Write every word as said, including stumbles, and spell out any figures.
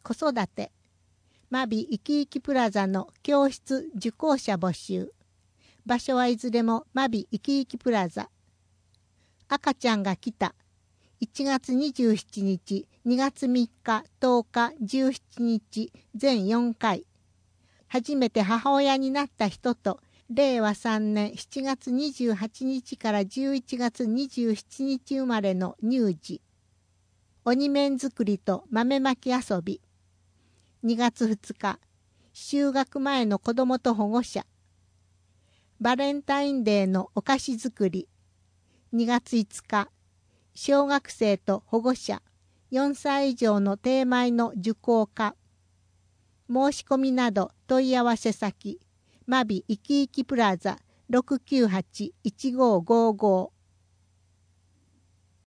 子育て。マビいきいきプラザの教室受講者募集。場所はいずれもマビいきいきプラザ。赤ちゃんが来た。いちがつにじゅうしちにち、にがつみっか、とおか、じゅうしちにち、全よんかい。初めて母親になった人と、れいわさんねんしちがつにじゅうはちにちからじゅういちがつにじゅうしちにち生まれの乳児。鬼面作りと豆まき遊び。にがつふつか、就学前の子どもと保護者。バレンタインデーのお菓子作り。にがついつか、小学生と保護者、よんさい以上の低米の受講化。申し込みなど問い合わせ先、マビいきいきプラザ ろくきゅうはち いちごーごーごー